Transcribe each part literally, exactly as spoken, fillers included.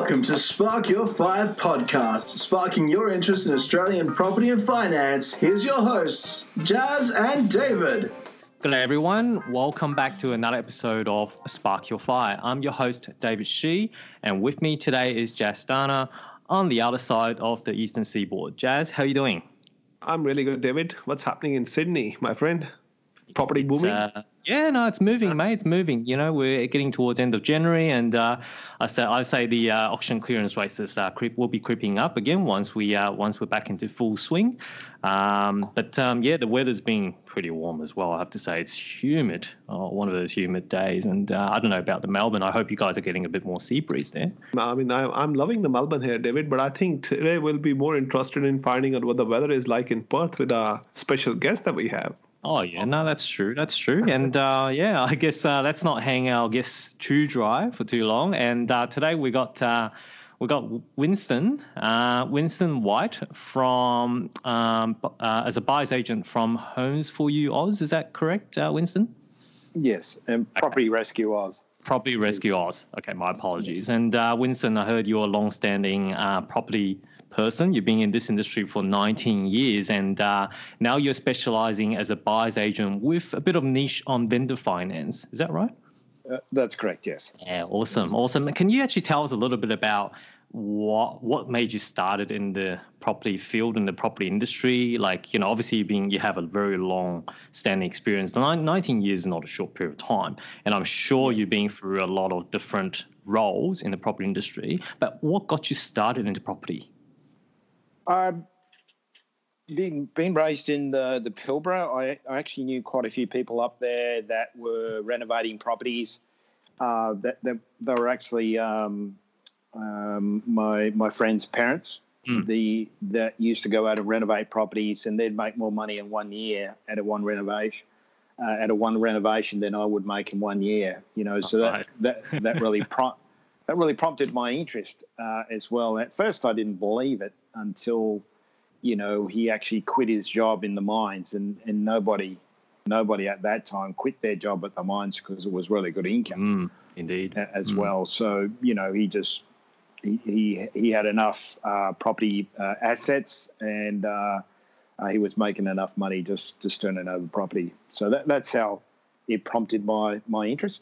Welcome to Spark Your Fire podcast, sparking your interest in Australian property and finance. Here's your hosts, Jazz and David. G'day everyone, welcome back to another episode of Spark Your Fire. I'm your host, David Shi, and with me today is Jazz Dana on the other side of the eastern seaboard. Jazz, how are you doing? I'm really good, David. What's happening in Sydney, my friend? Property It's, booming? Uh, yeah, no, it's moving, mate. It's moving. You know, we're getting towards end of January, and uh, I say I say the uh, auction clearance races uh, creep will be creeping up again once we uh, once we're back into full swing. Um, but um, yeah, the weather's been pretty warm as well. I have to say, it's humid. Oh, one of those humid days, and uh, I don't know about the Melbourne. I hope you guys are getting a bit more sea breeze there. I mean, I, I'm loving the Melbourne here, David, but I think today we'll be more interested in finding out what the weather is like in Perth with our special guest that we have. Oh, yeah, no, that's true. That's true. And uh, yeah, I guess uh, let's not hang our guests too dry for too long. And uh, today we got uh, we got Winston, uh, Winston White from um, uh, as a buyer's agent from Homes for You Oz. Is that correct, uh, Winston? Yes, and Property okay. Rescue Oz. Property Rescue Oz. Okay, my apologies. Yes. And uh, Winston, I heard you're a long-standing uh, property person. You've been in this industry for nineteen years, and uh, now you're specializing as a buyer's agent with a bit of niche on vendor finance. Is that right? Uh, that's correct, yes. Yeah, awesome, yes. awesome. Can you actually tell us a little bit about what what made you started in the property field, in the property industry? Like, you know, obviously you've been, you have a very long standing experience. nineteen years is not a short period of time, and I'm sure you've been through a lot of different roles in the property industry. But what got you started into property? Um, being being raised in the the Pilbara, I, I actually knew quite a few people up there that were renovating properties. Uh, that, that they were actually um, um, my my friends' parents. Mm. The that used to go out and renovate properties, and they'd make more money in one year at a one renovation. Uh, at a one renovation than I would make in one year. You know, so that right. that that really prom- that really prompted my interest uh, as well. At first, I didn't believe it until, you know, he actually quit his job in the mines, and, and nobody nobody at that time quit their job at the mines because it was really good income. Mm, indeed. As mm. well. So, you know, he just he he, he had enough uh, property uh, assets, and uh, uh, he was making enough money just just turning over property. So that that's how it prompted my my interest,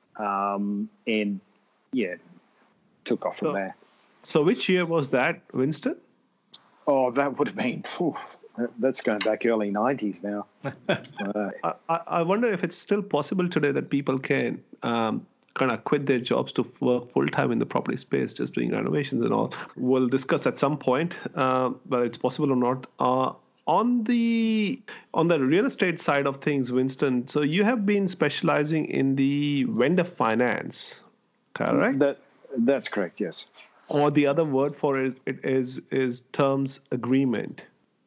um, and yeah, took off from so, there. So which year was that, Winston? Oh, that would have been, whew, that's going back early nineties now. uh, I, I wonder if it's still possible today that people can um, kind of quit their jobs to work full-time in the property space, just doing renovations and all. We'll discuss at some point uh, whether it's possible or not. Uh, on the on the real estate side of things, Winston, so you have been specializing in the vendor finance, correct? That, that's correct, yes. Or the other word for it, it is is terms agreement.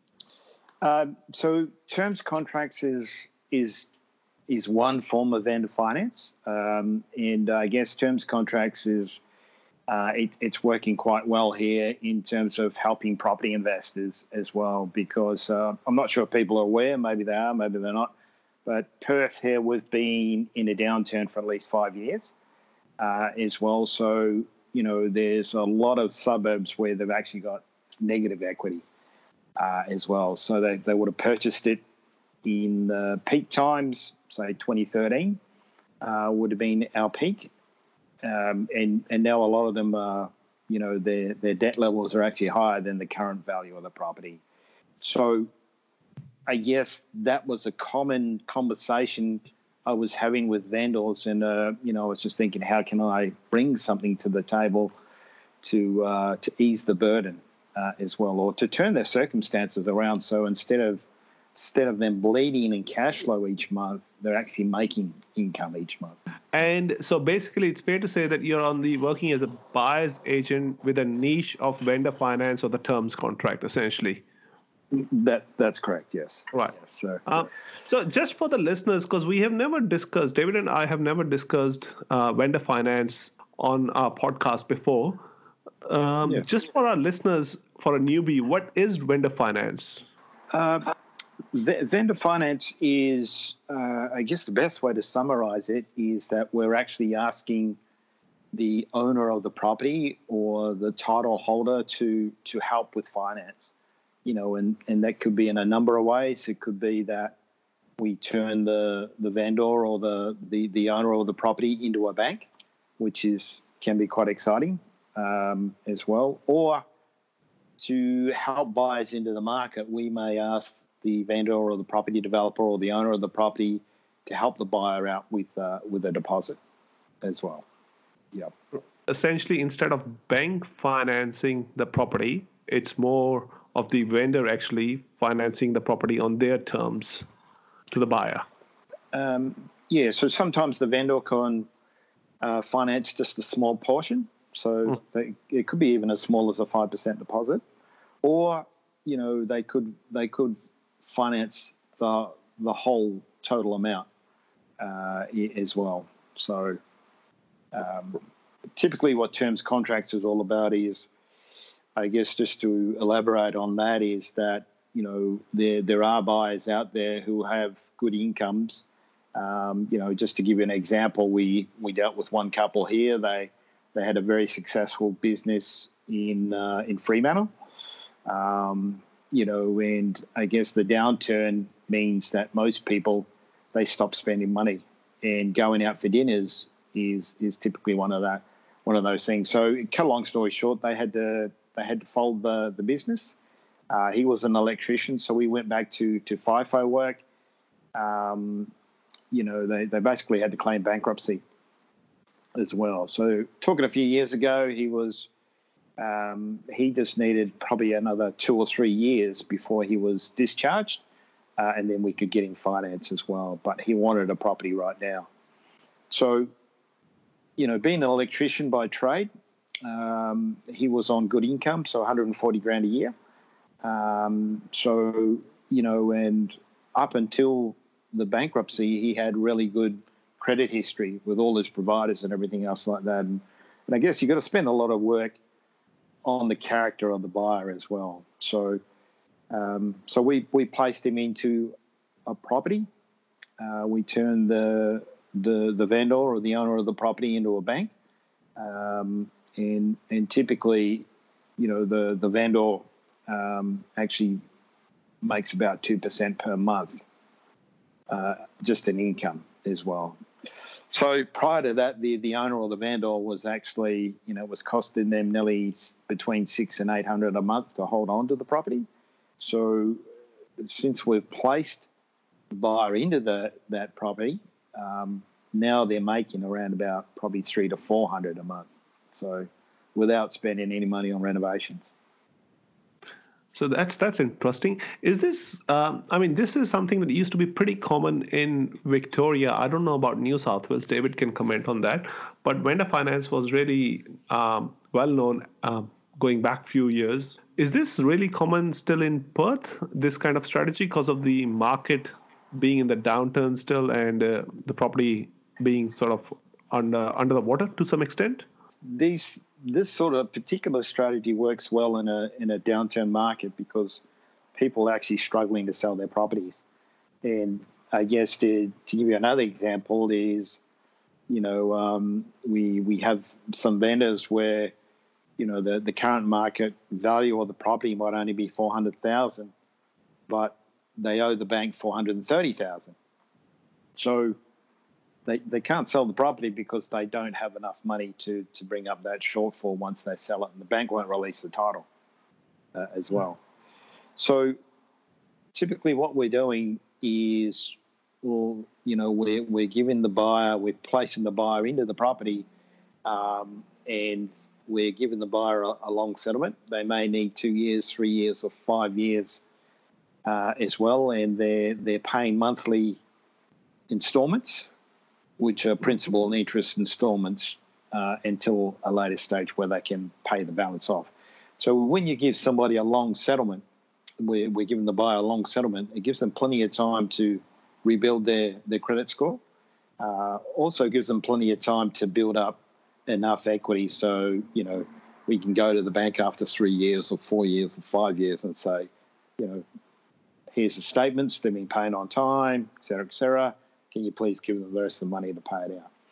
Uh, so terms contracts is is is one form of vendor finance, um, and I guess terms contracts is uh, it, it's working quite well here in terms of helping property investors as well. Because uh, I'm not sure if people are aware, maybe they are, maybe they're not. But Perth here, we've been in a downturn for at least five years uh, as well. So, you know, there's a lot of suburbs where they've actually got negative equity uh, as well. So they, they would have purchased it in the peak times, say twenty thirteen, uh, would have been our peak. Um, and, and now a lot of them, are, you know, their, their debt levels are actually higher than the current value of the property. So I guess that was a common conversation I was having with vendors, and uh, you know, I was just thinking, how can I bring something to the table to uh, to ease the burden uh, as well, or to turn their circumstances around? So instead of instead of them bleeding in cash flow each month, they're actually making income each month. And so basically, it's fair to say that you're on the working as a buyer's agent with a niche of vendor finance or the terms contract, essentially. That that's correct. Yes. Right. Yes, so, um, so just for the listeners, because we have never discussed, David and I have never discussed uh, vendor finance on our podcast before. Um, yeah. Just for our listeners, for a newbie, what is vendor finance? Uh, v- vendor finance is, uh, I guess, the best way to summarize it is that we're actually asking the owner of the property or the title holder to to help with finance. You know, and, and that could be in a number of ways. It could be that we turn the, the vendor or the, the, the owner of the property into a bank, which is can be quite exciting um, as well. Or to help buyers into the market, we may ask the vendor or the property developer or the owner of the property to help the buyer out with uh, with a deposit as well. Yeah. Essentially, instead of bank financing the property, it's more of the vendor actually financing the property on their terms to the buyer. Um, yeah, so sometimes the vendor can uh, finance just a small portion. So mm. they, it could be even as small as a five percent deposit, or you know they could they could finance the the whole total amount uh, as well. So um, typically, what terms contracts is all about is, I guess, just to elaborate on that, is that you know there there are buyers out there who have good incomes. Um, you know, just to give you an example, we we dealt with one couple here. They they had a very successful business in uh, in Fremantle. Um, you know, and I guess the downturn means that most people, they stop spending money, and going out for dinners is is typically one of that one of those things. So, cut a long story short, they had to they had to fold the the business. Uh, he was an electrician, so we went back to to FIFO work. Um, you know, they they basically had to claim bankruptcy as well. So, talking a few years ago, he was. Um, he just needed probably another two or three years before he was discharged, uh, and then we could get him finance as well. But he wanted a property right now. So, you know, being an electrician by trade, um, he was on good income, so one hundred forty grand a year. Um, so, you know, and up until the bankruptcy, he had really good credit history with all his providers and everything else like that. And, and I guess you got to spend a lot of work on the character of the buyer as well. So, um, so we we placed him into a property. Uh, we turned the the the vendor or the owner of the property into a bank, um, and and typically, you know, the the vendor um, actually makes about two percent per month, uh, just in income as well. So prior to that, the, the owner or the vendor was actually, you know, was costing them nearly between six and eight hundred a month to hold on to the property. So since we've placed the buyer into the that property, um, now they're making around about probably three to four hundred a month. So without spending any money on renovations. So that's that's interesting. Is this? Um, I mean, this is something that used to be pretty common in Victoria. I don't know about New South Wales. David can comment on that. But vendor finance was really um, well known uh, going back few years. Is this really common still in Perth? This kind of strategy, because of the market being in the downturn still, and uh, the property being sort of under under the water to some extent? These. This sort of particular strategy works well in a in a downturn market because people are actually struggling to sell their properties. And I guess to, to give you another example is, you know, um, we we have some vendors where, you know, the, the current market value of the property might only be four hundred thousand, but they owe the bank four hundred thirty thousand. So They they can't sell the property because they don't have enough money to, to bring up that shortfall once they sell it, and the bank won't release the title uh, as well. So typically what we're doing is, well, you know, we're, we're giving the buyer, we're placing the buyer into the property, um, and we're giving the buyer a, a long settlement. They may need two years, three years, or five years uh, as well, and they're, they're paying monthly installments, which are principal and interest installments uh, until a later stage where they can pay the balance off. So when you give somebody a long settlement, we're, we're giving the buyer a long settlement, it gives them plenty of time to rebuild their, their credit score. Uh, also gives them plenty of time to build up enough equity so, you know, we can go to the bank after three years or four years or five years and say, you know, here's the statements, they've been paying on time, et cetera, et cetera. Can you please give them the rest of the money to pay it out?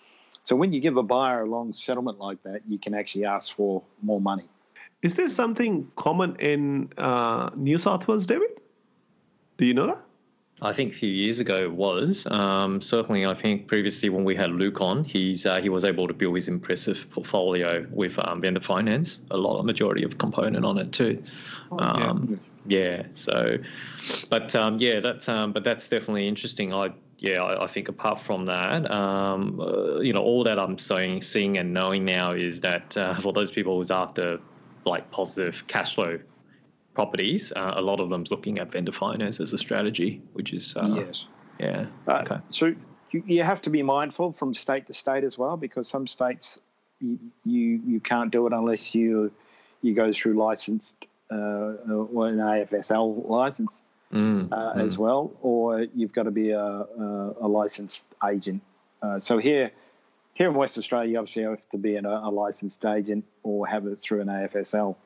So when you give a buyer a long settlement like that, you can actually ask for more money. Is there something common in uh, New South Wales, David? Do you know that? I think a few years ago it was. Um, certainly, I think previously when we had Luke on, he's uh, he was able to build his impressive portfolio with um, vendor finance, a lot, a majority of component on it too. Um, yeah. yeah. So, but um, yeah, that's um, but that's definitely interesting. I yeah, I, I think apart from that, um, uh, you know, all that I'm saying, seeing and knowing now is that uh, for those people who's after like positive cash flow properties, uh, a lot of them's looking at vendor finance as a strategy, which is uh, yes, yeah. Uh, okay. So you, you have to be mindful from state to state as well, because some states you you, you can't do it unless you you go through licensed uh, or an A F S L license mm, uh, mm. as well, or you've got to be a a, a licensed agent. Uh, so here. Here in West Australia, you obviously have to be an, a licensed agent or have it through an A F S L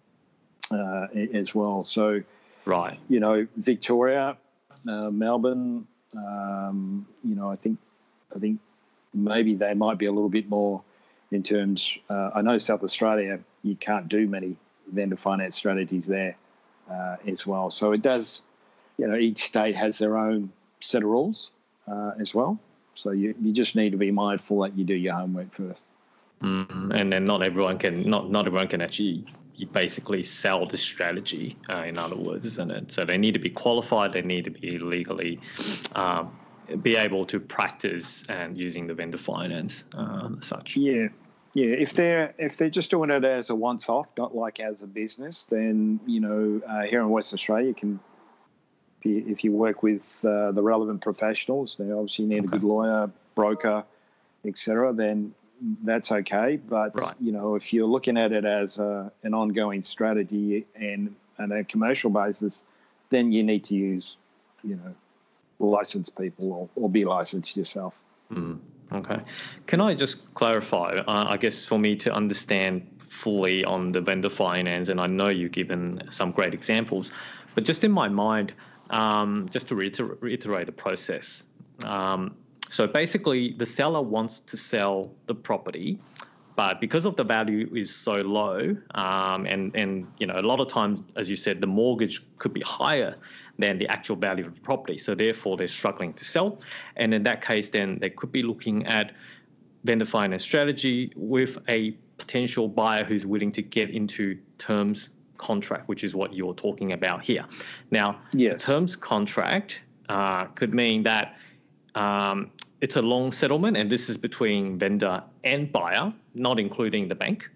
uh, as well. So, right, you know, Victoria, uh, Melbourne, um, you know, I think, I think maybe they might be a little bit more in terms. Uh, I know South Australia, you can't do many vendor finance strategies there uh, as well. So it does, you know, each state has their own set of rules uh, as well. So you, you just need to be mindful that you do your homework first. mm, and then not everyone can not not everyone can actually you basically sell the strategy. Uh, in other words, isn't it? So they need to be qualified. They need to be legally um, be able to practice and using the vendor finance um, such. Yeah, yeah. If they're if they're just doing it as a once off, not like as a business, then you know uh, here in West Australia, you can. If you work with uh, the relevant professionals, they obviously need okay. a good lawyer, broker, et cetera, then that's okay. But, right. you know, if you're looking at it as a, an ongoing strategy and on a commercial basis, then you need to use, you know, licensed people or, or be licensed yourself. Mm, okay. Can I just clarify, uh, I guess for me to understand fully on the vendor finance, and I know you've given some great examples, but just in my mind, Um, just to reiter- reiterate the process. Um, so basically, the seller wants to sell the property, but because of the value is so low, um, and and you know a lot of times, as you said, the mortgage could be higher than the actual value of the property. So therefore, they're struggling to sell, and in that case, then they could be looking at vendor finance strategy with a potential buyer who's willing to get into terms contract, which is what you're talking about here. Now, yes. the terms contract uh, could mean that um, it's a long settlement, and this is between vendor and buyer, not including the bank.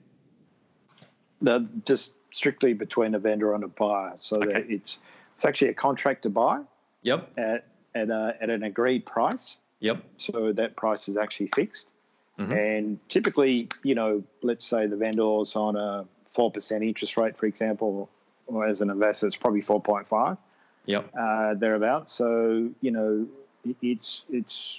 No, just strictly between a vendor and a buyer. So okay. that it's it's actually a contract to buy. Yep. At at, a, at an agreed price. Yep. So that price is actually fixed, mm-hmm. and typically, you know, let's say the vendor's on a four percent interest rate, for example, or as an investor, it's probably four point five. Yep. Uh, thereabouts. So, you know, it's it's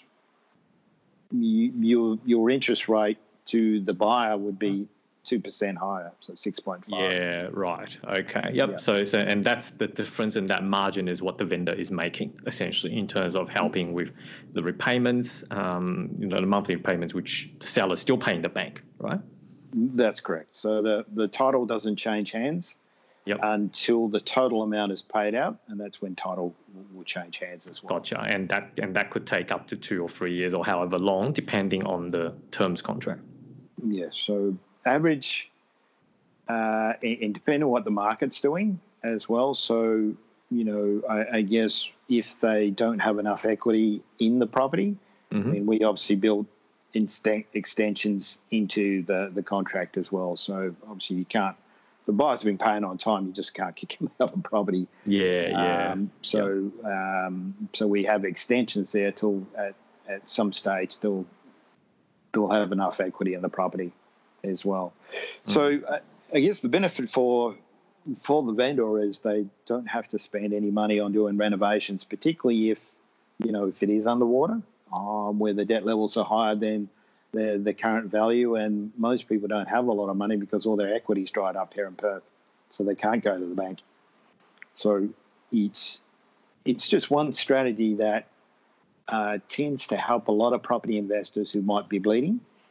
you, your your interest rate to the buyer would be two percent higher, so six point five. Yeah, right. Okay. Yep. Yeah. So, so, and that's the difference in that margin is what the vendor is making essentially in terms of helping with the repayments, um, you know, the monthly repayments, which the seller is still paying the bank, right? That's correct. So the, the title doesn't change hands yep. until the total amount is paid out, and that's when title will change hands as well. Gotcha. And that and that could take up to two or three years or however long, depending on the terms contract. Yes. So average, uh, and depending on what the market's doing as well. So, you know, I, I guess if they don't have enough equity in the property, mm-hmm. I mean, we obviously build instant extensions into the, the contract as well. So obviously you can't, the buyer's been paying on time, you just can't kick him out of the property. Yeah, yeah. Um, so yep. um, so we have extensions there till at, at some stage they'll they'll have enough equity in the property as well. Mm. So uh, I guess the benefit for for the vendor is they don't have to spend any money on doing renovations, particularly if, you know, if it is underwater, um, where the debt levels are higher than the, the current value, and most people don't have a lot of money because all their equity's dried up here in Perth, so they can't go to the bank. So it's it's just one strategy that uh, tends to help a lot of property investors who might be bleeding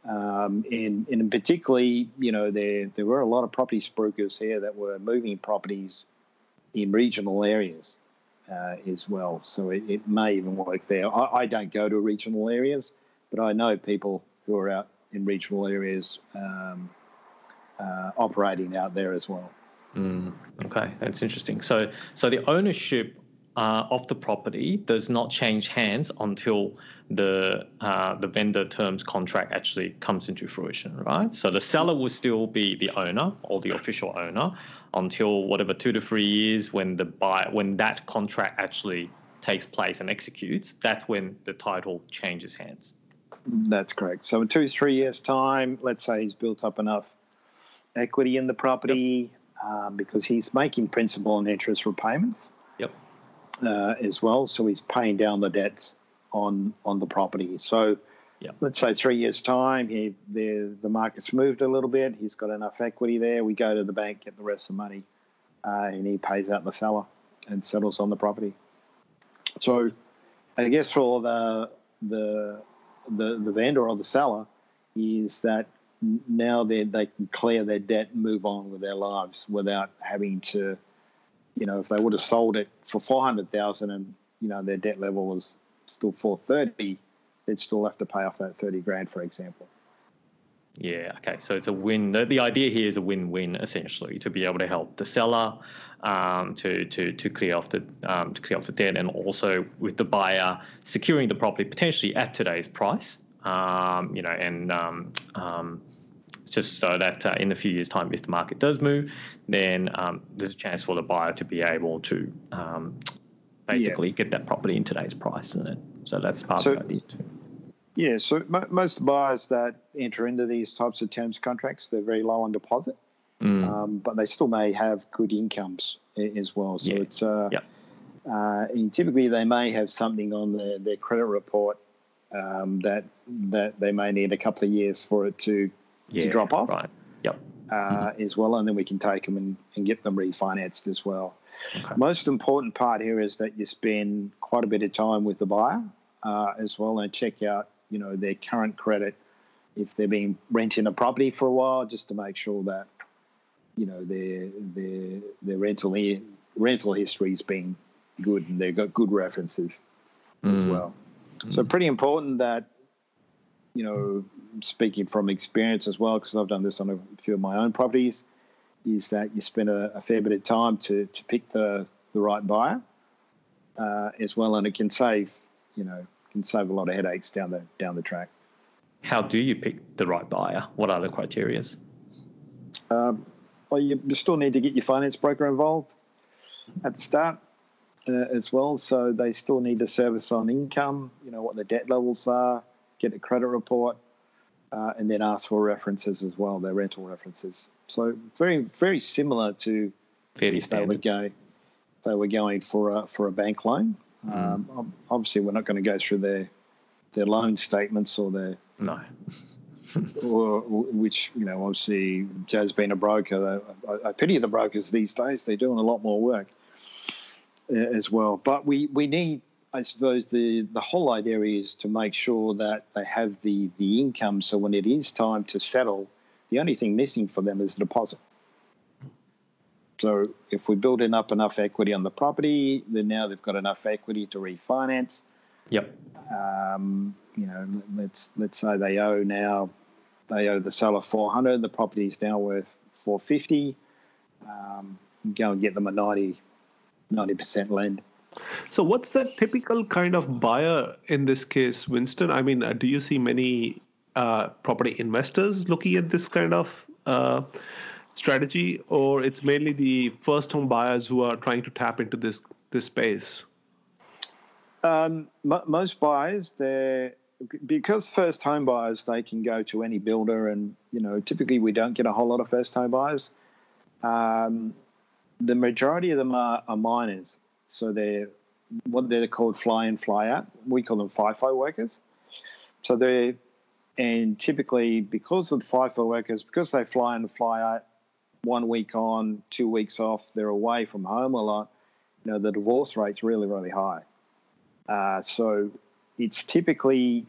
Um, and, and particularly, you know, there there were a lot of property spruikers here that were moving properties in regional areas uh, as well. So it, it may even work there. I, I don't go to regional areas, but I know people who are out in regional areas um, uh, operating out there as well. Mm, okay, that's interesting. So, so the ownership uh, of the property does not change hands until the uh, the vendor terms contract actually comes into fruition, right? So the seller will still be the owner or the official owner until whatever two to three years when the buy when that contract actually takes place and executes. That's when the title changes hands. That's correct. So in two, three years' time, let's say he's built up enough equity in the property yep. um, because he's making principal and interest repayments yep. uh, as well. So he's paying down the debts on on the property. So yep. let's say three years' time, he the the market's moved a little bit. He's got enough equity there. We go to the bank, get the rest of the money, uh, and he pays out the seller and settles on the property. So I guess for the the the, the vendor or the seller is that now they they can clear their debt and move on with their lives without having to, you know, if they would have sold it for four hundred thousand and, you know, their debt level was still four thirty, they'd still have to pay off that thirty grand, for example. Yeah, okay. So it's a win. The, the idea here is a win-win, essentially, to be able to help the seller um, to to to clear off the um, to clear off the debt, and also with the buyer securing the property potentially at today's price. Um, you know, and um, um, just so that uh, in a few years' time, if the market does move, then um, there's a chance for the buyer to be able to um, basically yeah. get that property in today's price, isn't it? So that's part so, of the idea too. Yeah, so m- most buyers that enter into these types of terms contracts, they're very low on deposit, mm. um, but they still may have good incomes as well. So yeah. it's uh, yep. uh, and typically they may have something on their, their credit report um, that that they may need a couple of years for it to yeah, to drop off. Right. Yep. Uh, mm-hmm. As well, and then we can take them and, and get them refinanced as well. Okay. Most important part here is that you spend quite a bit of time with the buyer uh, as well and check out, you know, their current credit, if they've been renting a property for a while, just to make sure that, you know, their their their rental rental history's been good and they've got good references mm. as well. Mm. So pretty important that, you know, speaking from experience as well, because I've done this on a few of my own properties, is that you spend a, a fair bit of time to to pick the the right buyer uh, as well, and it can save, you know, can save a lot of headaches down the down the track. How do you pick the right buyer? What are the criteria? Um, well, you still need to get your finance broker involved at the start uh, as well. So they still need to service on income, you know, what the debt levels are, get a credit report, uh, and then ask for references as well, their rental references. So very, very similar to fairly if they were going, they were going for a, for a bank loan. Mm. Um, obviously, we're not going to go through their their loan statements or their no, or which, you know, obviously Jazz being a broker, I, I pity the brokers these days. They're doing a lot more work as well. But we, we need, I suppose, the the whole idea is to make sure that they have the the income. So when it is time to settle, the only thing missing for them is the deposit. So if we build up enough equity on the property, then now they've got enough equity to refinance. Yep. Um, you know, let's let's say they owe now, they owe the seller four hundred. The property is now worth four fifty. Um, go and get them a ninety percent lend. So what's the typical kind of buyer in this case, Winston? I mean, uh, do you see many uh, property investors looking at this kind of uh, strategy, or it's mainly the first home buyers who are trying to tap into this this space? Um, m- most buyers, they're because first home buyers, they can go to any builder, and you know, typically we don't get a whole lot of first home buyers. Um, the majority of them are, are miners, so they're what they're called fly in, fly out. We call them FIFO workers. So they're and typically because of the FIFO workers, because they fly in and fly out, one week on, two weeks off, they're away from home a lot. You know, the divorce rate's really, really high. Uh, so it's typically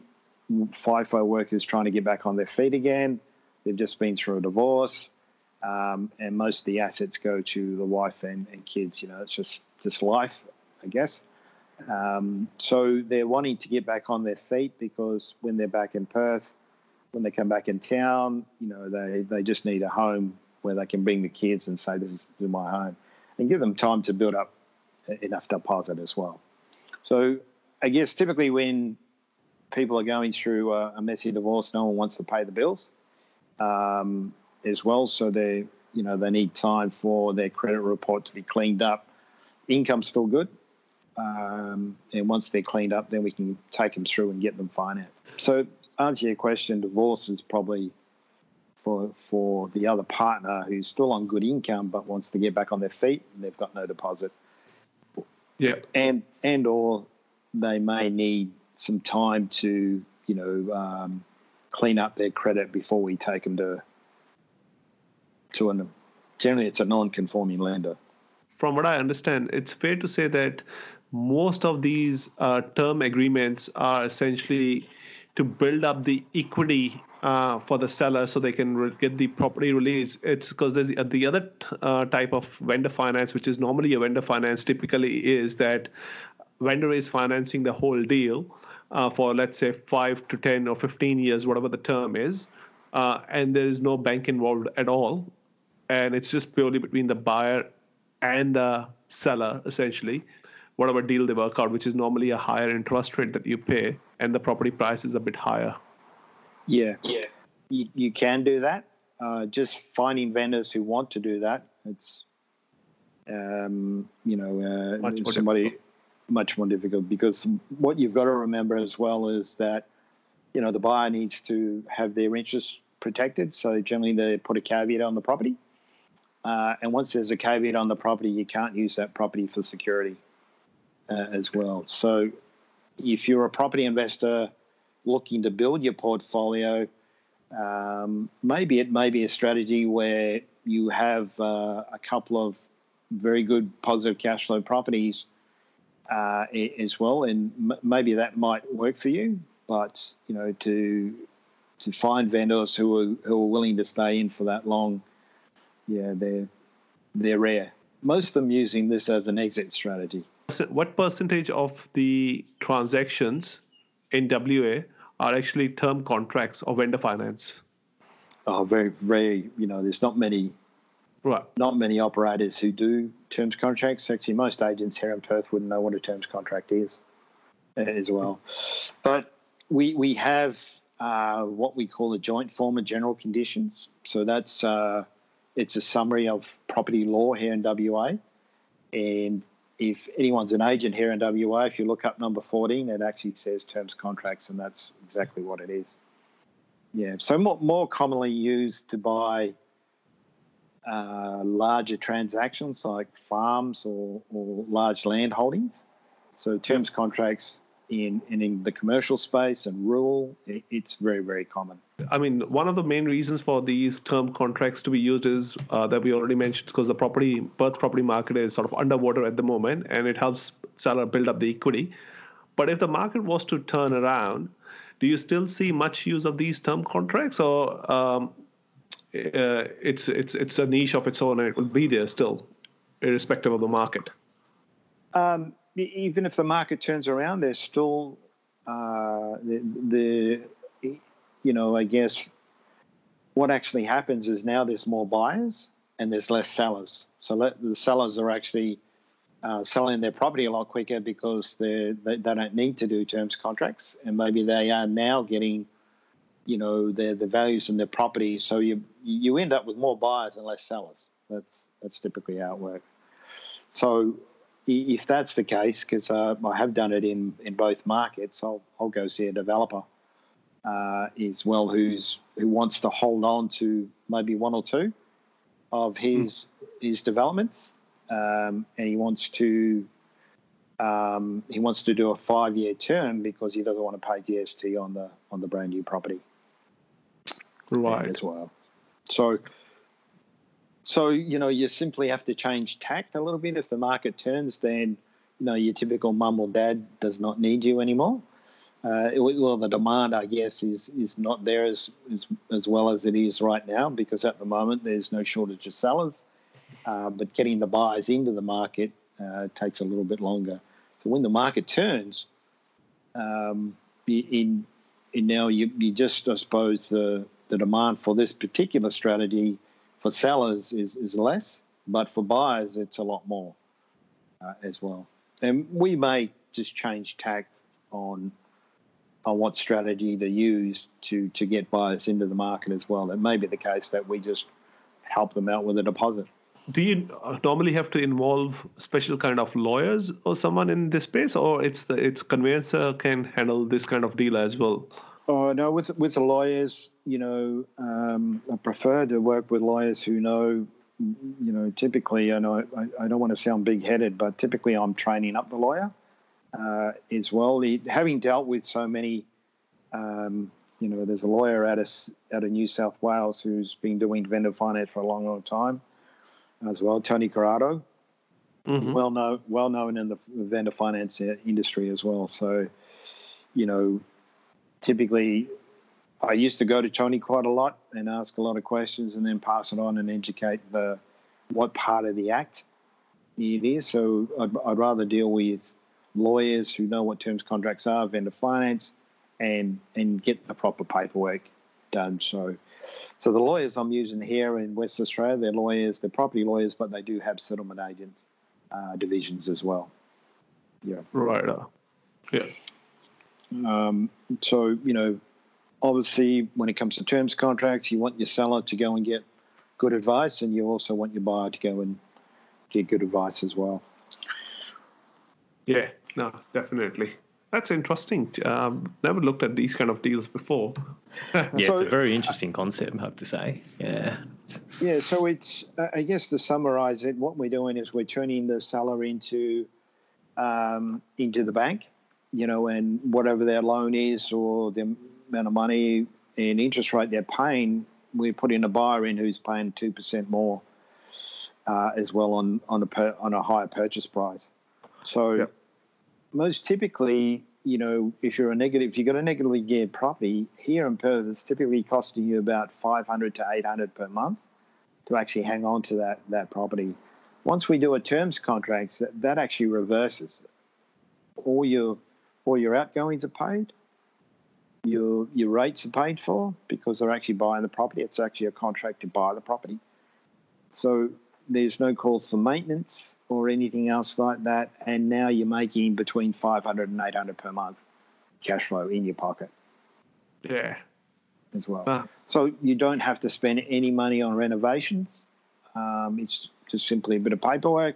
FIFO workers trying to get back on their feet again. They've just been through a divorce, um, and most of the assets go to the wife and, and kids. You know, it's just just life, I guess. Um, so they're wanting to get back on their feet because when they're back in Perth, when they come back in town, you know, they, they just need a home where they can bring the kids and say, this is my home, and give them time to build up enough deposit as well. So I guess typically when people are going through a, a messy divorce, no one wants to pay the bills um, as well. So they, you know, they need time for their credit report to be cleaned up. Income's still good. Um, and once they're cleaned up, then we can take them through and get them financed. So to answer your question, divorce is probably for for the other partner who's still on good income but wants to get back on their feet and they've got no deposit. Yeah. And and or they may need some time to, you know, um, clean up their credit before we take them to to an generally it's a non-conforming lender. From what I understand, it's fair to say that most of these uh, term agreements are essentially to build up the equity uh, for the seller so they can re- get the property release. It's because there's the, the other uh, type of vendor finance, which is normally a vendor finance, typically is that vendor is financing the whole deal uh, for, let's say, five to ten or fifteen years, whatever the term is, uh, and there is no bank involved at all. And it's just purely between the buyer and the seller, essentially, whatever deal they work out, which is normally a higher interest rate that you pay, and the property price is a bit higher. Yeah, yeah, you, you can do that. Uh, just finding vendors who want to do that, it's, um, you know, uh, Much more somebody difficult. much more difficult because what you've got to remember as well is that, you know, the buyer needs to have their interests protected. So generally they put a caveat on the property. Uh, and once there's a caveat on the property, you can't use that property for security uh, as well. So if you're a property investor looking to build your portfolio, um, maybe it may be a strategy where you have uh, a couple of very good positive cash flow properties uh, as well, and m- maybe that might work for you. But you know, to to find vendors who are who are willing to stay in for that long, yeah, they're they're rare. Most of them using this as an exit strategy. What percentage of the transactions in W A are actually term contracts or vendor finance? Oh, very, very. You know, there's not many, Right. not many operators who do terms contracts. Actually, most agents here in Perth wouldn't know what a terms contract is, as well. But we we have uh, what we call a joint form of general conditions. So that's uh, it's a summary of property law here in W A, and if anyone's an agent here in W A, if you look up number fourteen, it actually says terms contracts, and that's exactly what it is. Yeah, so more, more commonly used to buy uh, larger transactions like farms or, or large land holdings. So terms contracts in, in, in the commercial space and rural, it, it's very, very common. I mean, one of the main reasons for these term contracts to be used is uh, that we already mentioned, because the property Perth property market is sort of underwater at the moment, and it helps seller build up the equity. But if the market was to turn around, do you still see much use of these term contracts, or um, uh, it's it's it's a niche of its own and it will be there still, irrespective of the market? Um, even if the market turns around, there's still uh, the, the you know, I guess what actually happens is now there's more buyers and there's less sellers. So let, the sellers are actually uh, selling their property a lot quicker because they they don't need to do terms contracts, and maybe they are now getting, you know, the the values in their property. So you you end up with more buyers and less sellers. That's that's typically how it works. So if that's the case, because uh, I have done it in, in both markets, I'll I'll go see a developer uh, as well who's who wants to hold on to maybe one or two of his mm. his developments, um, and he wants to um, he wants to do a five year term because he doesn't want to pay G S T on the on the brand new property, right? As well, so. So, you know, you simply have to change tact a little bit. If the market turns, then, you know, your typical mum or dad does not need you anymore. Uh, it, well, the demand, I guess, is is not there as, as as well as it is right now, because at the moment there's no shortage of sellers. Uh, but getting the buyers into the market uh, takes a little bit longer. So when the market turns, um, in in now you, you just, I suppose, the, the demand for this particular strategy for sellers is, is less, but for buyers it's a lot more uh, as well. And we may just change tack on on what strategy to use to, to get buyers into the market as well. It may be the case that we just help them out with a deposit. Do you normally have to involve special kind of lawyers or someone in this space, or it's the it's conveyancer can handle this kind of deal as well? Oh no, with with the lawyers, you know, um, I prefer to work with lawyers who know, you know, typically, I know I, I don't want to sound big-headed, but typically I'm training up the lawyer uh, as well. He, having dealt with so many, um, you know, there's a lawyer out of out of New South Wales who's been doing vendor finance for a long, long time as well, Tony Corrado, mm-hmm. well known, well known in the vendor finance industry as well. So, you know, typically I used to go to Tony quite a lot and ask a lot of questions and then pass it on and educate the what part of the act it is. So I'd, I'd rather deal with lawyers who know what terms contracts are, vendor finance, and and get the proper paperwork done. So so the lawyers I'm using here in West Australia, they're lawyers, they're property lawyers, but they do have settlement agents uh, divisions as well. Yeah. Right. Uh, yeah. Um, so, you know, obviously when it comes to terms contracts, you want your seller to go and get good advice, and you also want your buyer to go and get good advice as well. Yeah, no, definitely. That's interesting. Um, never looked at these kind of deals before. yeah, so, it's a very interesting concept, I have to say. Yeah. Yeah, so it's, I guess to summarize it, what we're doing is we're turning the seller into um, into the bank, you know, and whatever their loan is or the amount of money and interest rate they're paying, we're putting a buyer in who's paying two percent more uh, as well on, on, a per, on a higher purchase price. So yep. Most typically, you know, if you're a negative, if you've got a negatively geared property here in Perth, it's typically costing you about five hundred to eight hundred per month to actually hang on to that that property. Once we do a terms contract, that, that actually reverses. All your all your outgoings are paid, your your rates are paid for because they're actually buying the property. It's actually a contract to buy the property. So there's no calls for maintenance or anything else like that, and now you're making between five hundred and eight hundred per month cash flow in your pocket. Yeah. As well. Ah. So you don't have to spend any money on renovations. Um, it's just simply a bit of paperwork.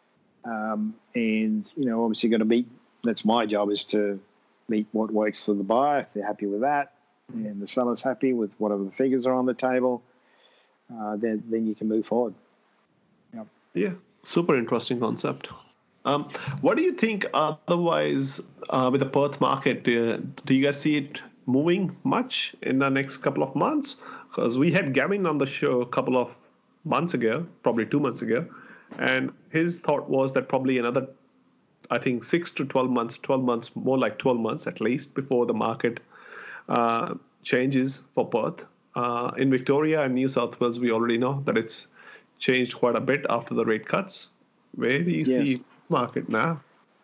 Um, and, you know, obviously got to meet, that's my job, is to meet what works for the buyer. If they're happy with that and the seller's happy with whatever the figures are on the table, uh, then, then you can move forward. Yep. Yeah. Super interesting concept. Um, what do you think otherwise uh, with the Perth market? Uh, do you guys see it moving much in the next couple of months? Because we had Gavin on the show a couple of months ago, probably two months ago, and his thought was that probably another, I think, six to twelve months, twelve months, more like twelve months at least, before the market uh, changes for Perth. Uh, in Victoria and New South Wales, we already know that it's changed quite a bit after the rate cuts. Where do you yes. see market now?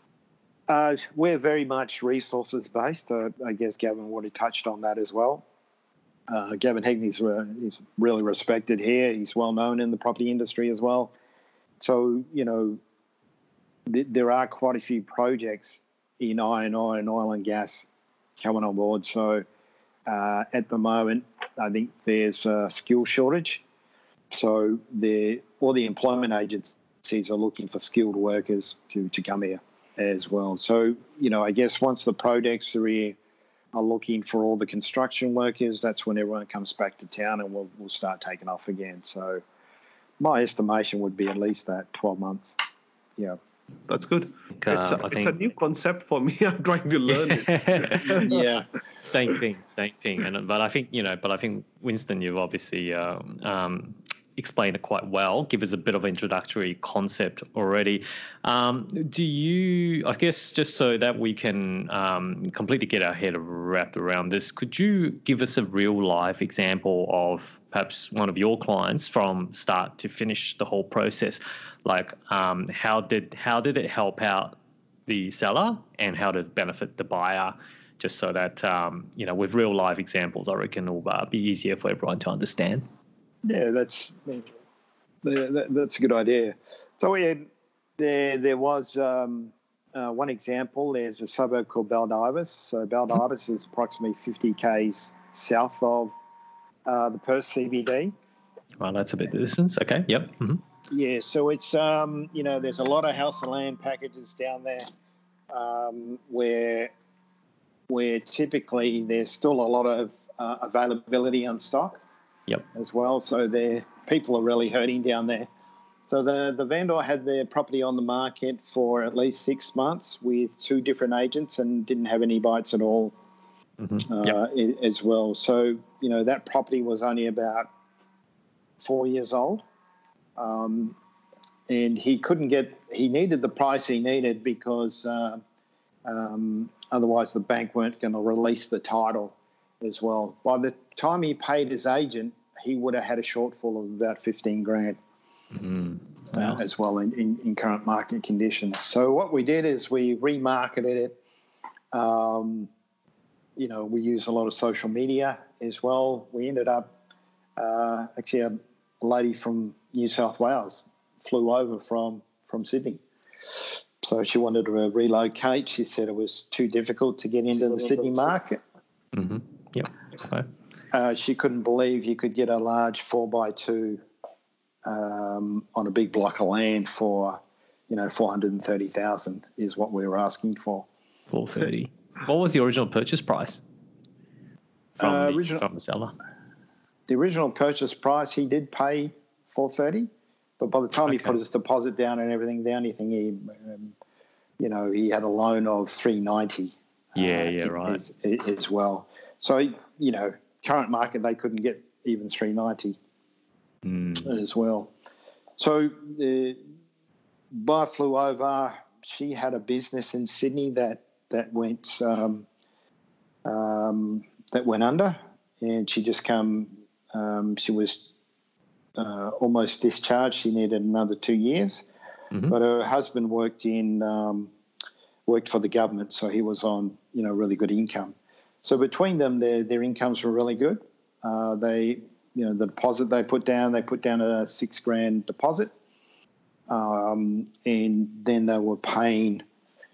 Uh, we're very much resources based. Uh, I guess Gavin already touched on that as well. Uh, Gavin Hegney's re- he's really respected here. He's well known in the property industry as well. So, you know, th- there are quite a few projects in I and I and oil and gas coming on board. So uh, at the moment, I think there's a skill shortage. So the all the employment agencies are looking for skilled workers to, to come here as well. So, you know, I guess once the projects are here, are looking for all the construction workers, that's when everyone comes back to town and we'll, we'll start taking off again. So my estimation would be at least that twelve months. Yeah. That's good. Uh, it's, a, I it's think... a new concept for me. I'm trying to learn it. yeah. Same thing, same thing. And but I think, you know, but I think, Winston, you've obviously um, um, explained it quite well, give us a bit of introductory concept already. Um, do you, I guess, just so that we can um, completely get our head wrapped around this, could you give us a real life example of perhaps one of your clients from start to finish the whole process? Like um, how did how did it help out the seller and how did it benefit the buyer? Just so that, um, you know, with real life examples, I reckon it'll uh, be easier for everyone to understand. Yeah, that's that's a good idea. So we had, there there was um, uh, one example. There's a suburb called Baldivis. So Baldivis is approximately fifty kays south of uh, the Perth C B D. Well, that's a bit of distance. Okay, yep. Mm-hmm. Yeah, so it's, um, you know, there's a lot of house and land packages down there um, where... where typically there's still a lot of uh, availability on stock yep. as well. So there, people are really hurting down there. So the, the vendor had their property on the market for at least six months with two different agents and didn't have any bites at all mm-hmm. uh, yep. as well. So, you know, that property was only about four years old. Um, and he couldn't get, he needed the price he needed because... Uh, Um, otherwise, the bank weren't going to release the title as well. By the time he paid his agent, he would have had a shortfall of about fifteen grand mm-hmm. wow. uh, as well in, in, in current market conditions. So what we did is we remarketed it. Um, you know, we used a lot of social media as well. We ended up, uh, actually, a lady from New South Wales flew over from, from Sydney. So she wanted to relocate. She said it was too difficult to get into the Sydney market. Mm-hmm. Yep. Okay. Uh, she couldn't believe you could get a large four by two um, on a big block of land for, you know, four hundred and thirty thousand is what we were asking for. Four thirty. What was the original purchase price from, uh, the, original, from the seller? The original purchase price he did pay four thirty. But by the time okay. he put his deposit down and everything, the only thing he, um, you know, he had a loan of three ninety. Yeah, uh, yeah, right. As, as well. So, you know, current market, they couldn't get even three ninety mm. as well. So the buyer flew over. She had a business in Sydney that, that went um, um, that went under, and she just come, um, she was... Uh, almost discharged. She needed another two years, mm-hmm. but her husband worked in um, worked for the government, so he was on you know really good income. So between them, their their incomes were really good. Uh, they you know the deposit they put down, they put down a six grand deposit, um, and then they were paying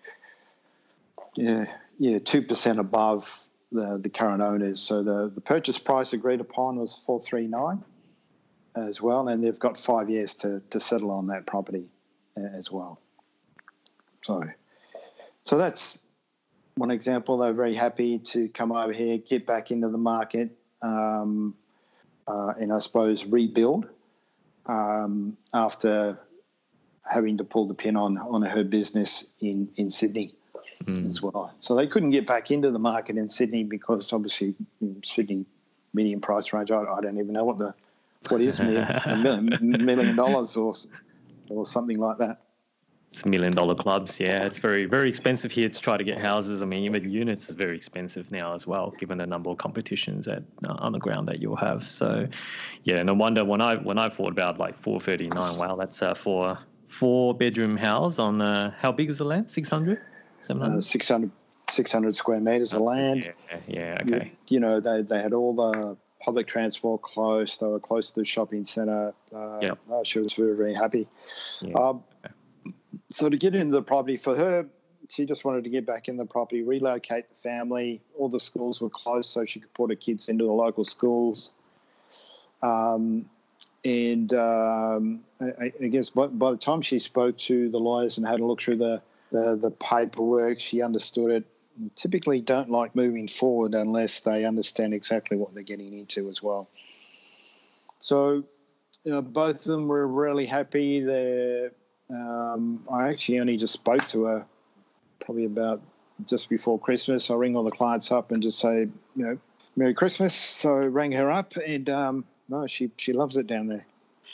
yeah yeah two percent above the the current owners. So the the purchase price agreed upon was four three nine. As well, and they've got five years to, to settle on that property as well. So, so that's one example. They're very happy to come over here, get back into the market, um, uh, and I suppose rebuild um, after having to pull the pin on on her business in in Sydney mm. as well. So they couldn't get back into the market in Sydney because obviously in Sydney median price range. I, I don't even know what the What is a million, million dollars or or something like that? It's million dollar clubs, yeah. It's very, very expensive here to try to get houses. I mean, even units is very expensive now as well, given the number of competitions that uh, on the ground that you'll have. So, yeah, no wonder when I when I thought about like four thirty nine, wow, that's uh, for a four bedroom house on uh, how big is the land? Six hundred, seven hundred, uh, six hundred, six hundred square meters of land. Yeah, yeah, okay. You, you know, they they had all the public transport close. They were close to the shopping centre. Uh, yep. oh, she was very, very happy. Yeah. Um, okay. So to get into the property, for her, she just wanted to get back in the property, relocate the family. All the schools were closed, so she could put her kids into the local schools. Um, and um, I, I guess by, by the time she spoke to the lawyers and had a look through the, the, the paperwork, she understood it. Typically don't like moving forward unless they understand exactly what they're getting into as well. So, you know, both of them were really happy. They're, um, I actually only just spoke to her probably about just before Christmas. I ring all the clients up and just say, you know, Merry Christmas. So I rang her up and, um, no, she, she loves it down there.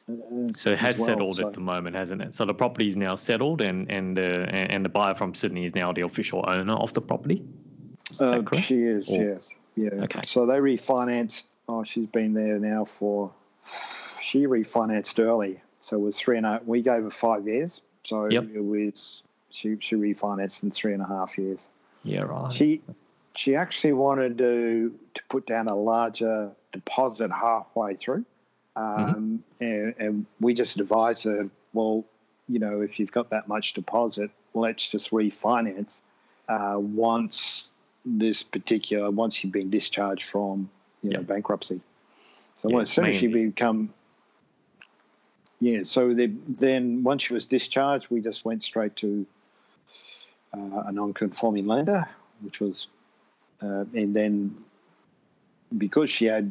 uh, So it has as well. settled So- at the moment, hasn't it? So the property is now settled, and and the and and the buyer from Sydney is now the official owner of the property. Is Uh, that correct? she is, Or- yes. Yeah. Okay. So they refinanced. Oh, she's been there now for. She refinanced early, so it was three and a. We gave her five years, so Yep. it was. She she refinanced in three and a half years. Yeah, right. She she actually wanted to to put down a larger deposit halfway through, um, and, and we just advised her, well, you know, if you've got that much deposit, let's just refinance uh, once this particular once you've been discharged from you know Yeah. bankruptcy. So Yeah, as soon as you mainly. become yeah, so they, then once she was discharged, we just went straight to uh, a non-conforming lender, which was, uh, and then because she had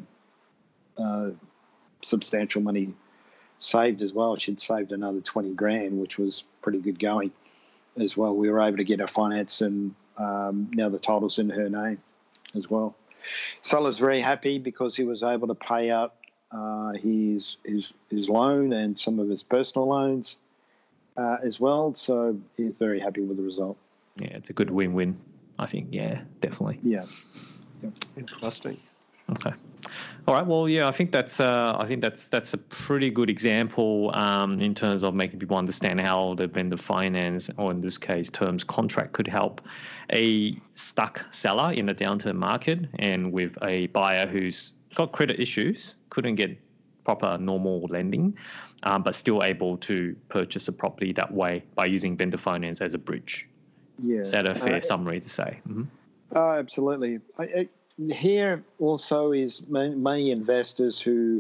uh, substantial money saved as well, she'd saved another twenty grand, which was pretty good going as well. We were able to get her finance, and um, now the title's in her name as well. Seller's very happy because he was able to pay out uh, his his his loan and some of his personal loans uh, as well. So he's very happy with the result. Yeah, it's a good win-win, I think. Yeah, definitely. Yeah. Interesting. Okay. All right. Well, yeah, I think that's uh, I think that's that's a pretty good example um, in terms of making people understand how the vendor finance, or in this case, terms contract, could help a stuck seller in a downturn market, and with a buyer who's got credit issues, couldn't get proper normal lending, um, but still able to purchase a property that way by using vendor finance as a bridge. Yeah. Is that a fair Uh, summary to say? Mm-hmm. Oh, absolutely. I, I, here also is many, many investors who,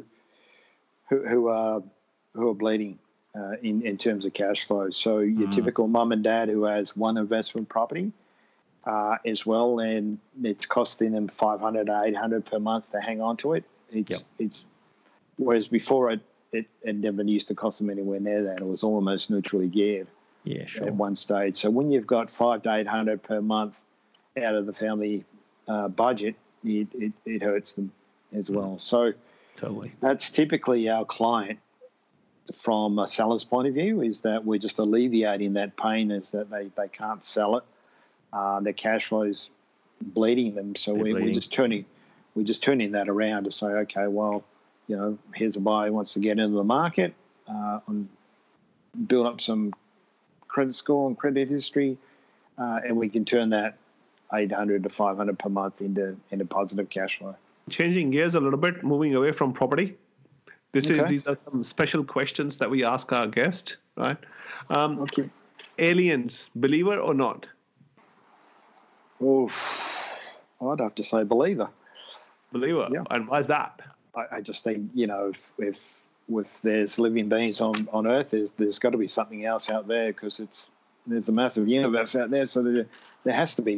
who who are who are bleeding uh, in in terms of cash flow. So your Mm. typical mum and dad who has one investment property uh, as well, and it's costing them five hundred or eight hundred per month to hang on to it. It's Yep. it's whereas before it, it it never used to cost them anywhere near that. It was almost neutrally geared Yeah, sure. at one stage. So when you've got five to eight hundred per month out of the family uh, budget, it, it, it hurts them as well. So Totally. that's typically our client from a seller's point of view, is that we're just alleviating that pain, is that they, they can't sell it. Uh, their cash flow's bleeding them. So They're we, we're bleeding. just turning we're just turning that around to say, okay, well, you know, here's a buyer who wants to get into the market uh, and build up some credit score and credit history, uh, and we can turn that eight hundred to five hundred per month into into positive cash flow. Changing gears a little bit, moving away from property. This is Okay. these are some special questions that we ask our guest, right? Um, Okay. aliens, believer or not? Oh, I'd have to say believer. Believer. Yeah. And why is that? I, I just think, you know, if if if there's living beings on, on Earth, there's there's got to be something else out there, because it's there's a massive universe out there, so there there has to be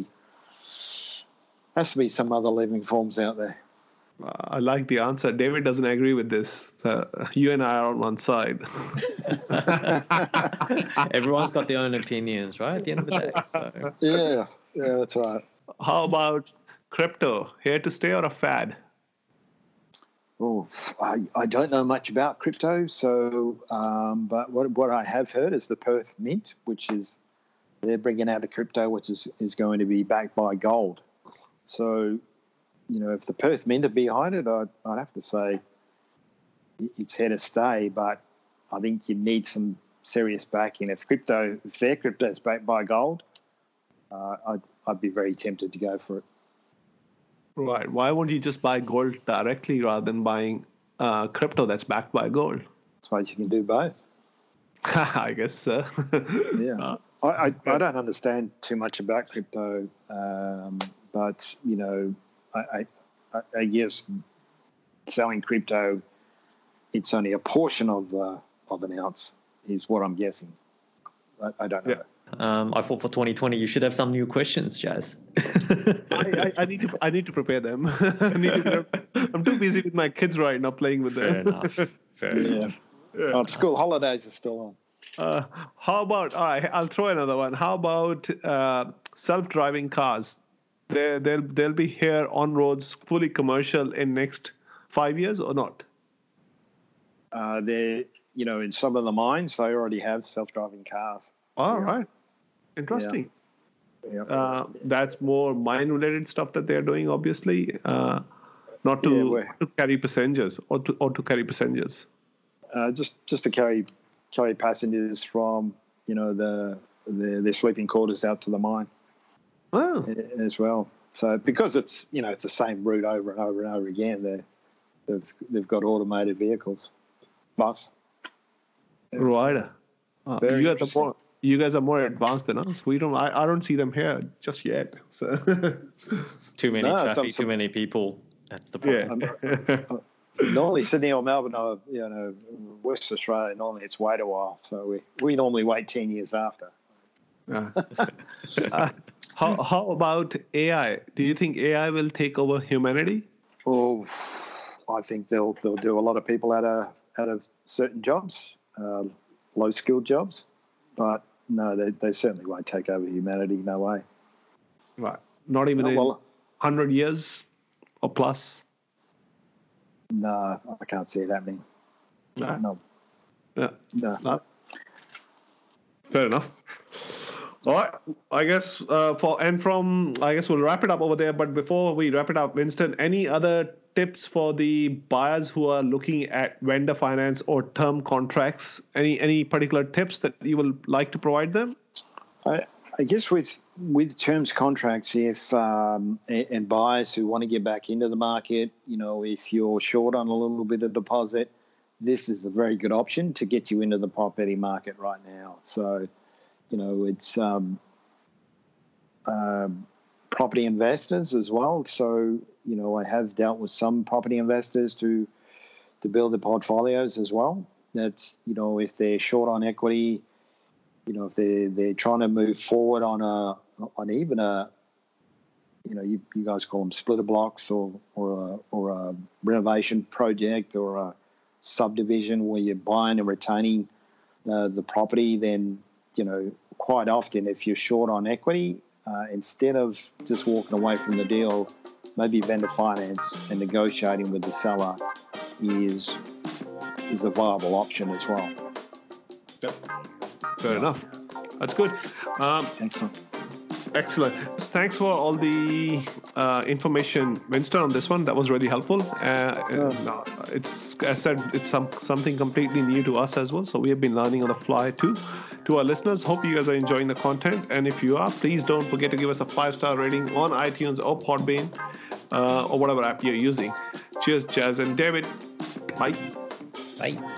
has to be some other living forms out there. Uh, I like the answer. David doesn't agree with this. So uh, you and I are on one side. Everyone's got their own opinions, right? At the end of the day. So. Yeah, yeah, that's right. How about crypto? Here to stay or a fad? Oh, I, I don't know much about crypto, so um, but what what I have heard is the Perth Mint, which is they're bringing out a crypto which is, is going to be backed by gold. So, you know, if the Perth Mint are behind it, I'd, I'd have to say it's here to stay. But I think you need some serious backing. If crypto, if their crypto is backed by gold, uh, I'd I'd be very tempted to go for it. Right. Why won't you just buy gold directly rather than buying uh, crypto that's backed by gold? I suppose you can do both. I guess so. Yeah. Uh, I, I, I don't understand too much about crypto, um, but, you know, I, I, I guess selling crypto, it's only a portion of uh, of an ounce is what I'm guessing. I, I don't know. Yeah. Um, I thought for twenty twenty you should have some new questions, Jazz. I, I, I need to I need to prepare them. I need to, I'm too busy with my kids right now playing with Fair them. enough. Fair Yeah. enough. Oh, school holidays are still on. Uh, how about, all right, I'll throw another one. How about uh, self-driving cars? They, they'll, they'll be here on roads, fully commercial in next five years or not? Uh, there, you know, in some of the mines, they already have self-driving cars. All right. Interesting. Yeah. Uh, that's more mine-related stuff that they're doing, obviously, uh, not to, Yeah, to carry passengers or to or to carry passengers. Uh, just just to carry carry passengers from, you know, the, the their sleeping quarters out to the mine. Oh. As well. So because it's, you know, it's the same route over and over and over again, they they've they've got automated vehicles. Bus. Right. Uh, Very you guys are interesting. more you guys are more advanced than us. We don't I, I don't see them here just yet. So Too many No, it's traffic, some- too many people. That's the problem. yeah. Normally Sydney or Melbourne or, you know, West Australia, normally it's wait a while. So we, we normally wait ten years after. Uh, uh, how how about A I? Do you think A I will take over humanity? Well, I think they'll they'll do a lot of people out of out of certain jobs, uh, low skilled jobs, but no, they they certainly won't take over humanity. No way. Right. Not even No, in well- hundred years or plus. No, I can't see it happening. Right. No, Yeah. no. No. Fair enough. All right. I guess uh, for and from I guess we'll wrap it up over there. But before we wrap it up, Winston, any other tips for the buyers who are looking at vendor finance or term contracts? Any any particular tips that you will like to provide them? I, I guess with with terms contracts, if um, and, and buyers who want to get back into the market, you know, if you're short on a little bit of deposit, this is a very good option to get you into the property market right now. So, you know, it's um, um, property investors as well. So, you know, I have dealt with some property investors to to build their portfolios as well. That's, you know, if they're short on equity, you know, if they're they're trying to move forward on a on even a, you know, you, you guys call them splitter blocks or or a, or a renovation project or a subdivision where you're buying and retaining uh, the property, then, you know, quite often if you're short on equity, uh, instead of just walking away from the deal, maybe vendor finance and negotiating with the seller is is a viable option as well. Yep. Fair enough. That's good. Um, Excellent. Excellent. Thanks for all the uh, information, Winston, on this one. That was really helpful. Uh, and, uh, it's, as I said, it's some, something completely new to us as well. So we have been learning on the fly too. To our listeners, hope you guys are enjoying the content. And if you are, please don't forget to give us a five-star rating on iTunes or Podbean uh, or whatever app you're using. Cheers, Jazz and David. Bye. Bye.